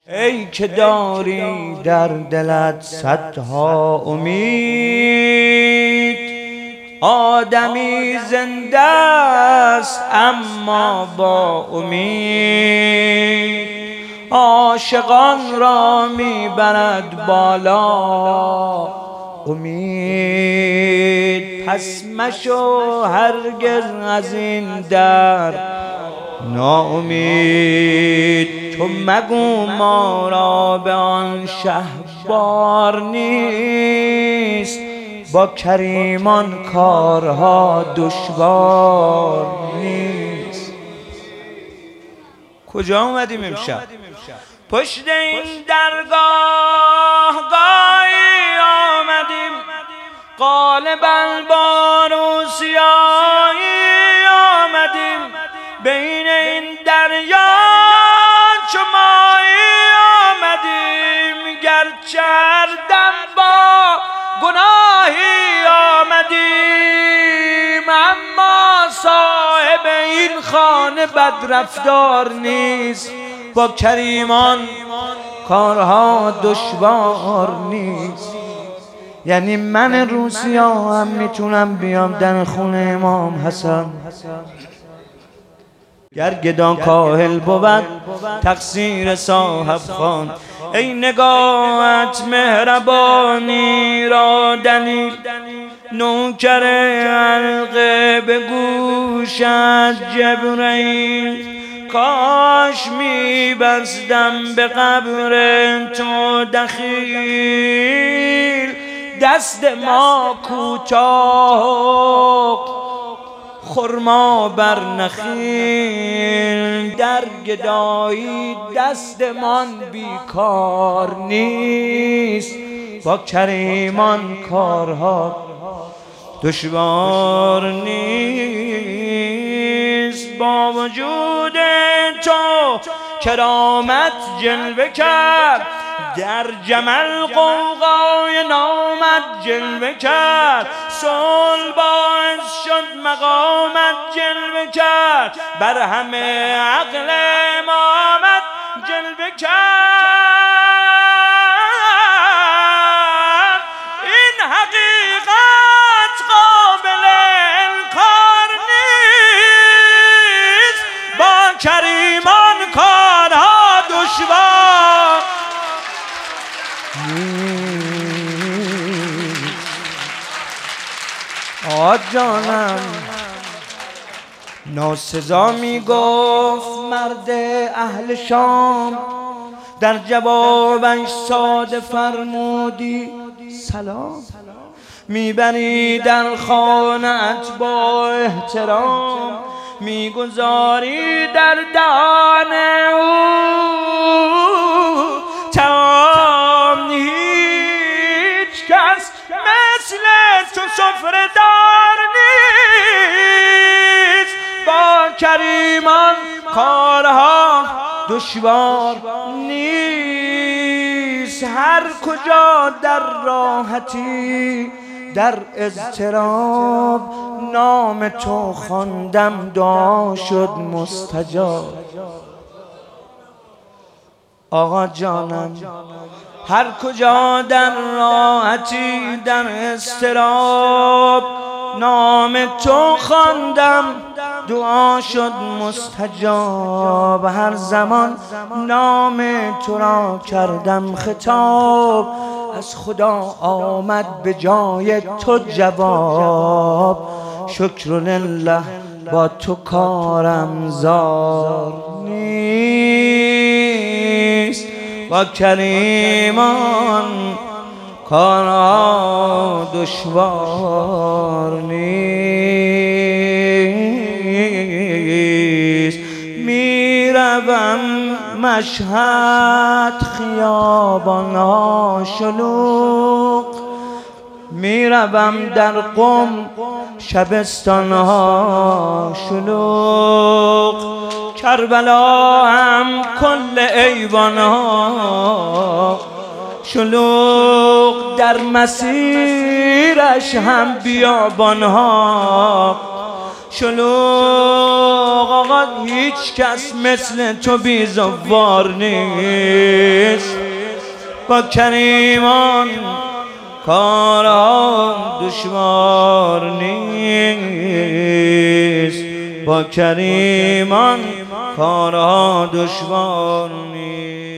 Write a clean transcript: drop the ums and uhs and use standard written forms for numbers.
ای که داری در دلت صدها امید، آدمی زنده است اما با امید، عاشقان را میبرد بالا امید. پس مشو هرگز از این در ناامید، تو مگو ما را به آن شهوار نیست، با کریمان کارها دشوار نیست. کجا اومدیم امشب؟ پشت این درگاه گاهی آمدیم، غالباً با روسیایی آمدیم، بین این دریا چو ماهی آمدیم، گرچه هر دم با گناهی آمدیم، اما صاحب این خانه بدرفتار نیست، با کریمان کارها دشوار نیست. یعنی من روسیا هم میتونم بیام در خونه امام حسن، گر گدا کاهل بود تقصیر صاحب خان، ای نگاهت مهربانی را دلیل، نوکر حلقه به گوشت جبرئیل، کاش میبستم به قبر تو دخیل، دست ما کوتاه خرما بر نخیل، در گدایی دستمان بیکار نیست، با کریمان کارها دشوار نیست. با وجود تو کرامت جلوه کرد، در جمل قوقای نامت جلوه کرد، صلح باعث شد مقامت جلوه کرد، بر همه عقل امامت جلوه کرد. این حقیقت قابل انکار نیست، با کریمان کارها دشوار. آقا جانم ناسزا میگفت مرد اهل شام، در جوابش ساده فرمودی سلام، میبری در خانه‌ات با احترام، میگذاری در دهان او طعام، هیچ کس مثل تو سفره دار نیست، با کریمان کارها دشوار نیست. هر کجا در راحتی در اضطراب، نام تو خواندم دعا شد مستجاب. آقا جانم هر کجا در راحتی در اضطراب، نام تو خواندم دعا شد مستجاب. هر زمان نام تو را کردم خطاب، از خدا آمد به جای تو جواب. شکر لله با تو کارم زار نیست، با کریمان کارها دشوار نیست. میروم مشهد خیابان‌ها شلوغ، میروم در قم شبستان‌ها شلوغ، کربلا هم کل ایوان‌ها شلوغ، در مسیرش هم بیابان‌ها شلوغ. آقا هیچ کس مثل تو بیزوار نیست، با کریمان کارا دشوار نیست، با کریمان کارا دشوار نیست.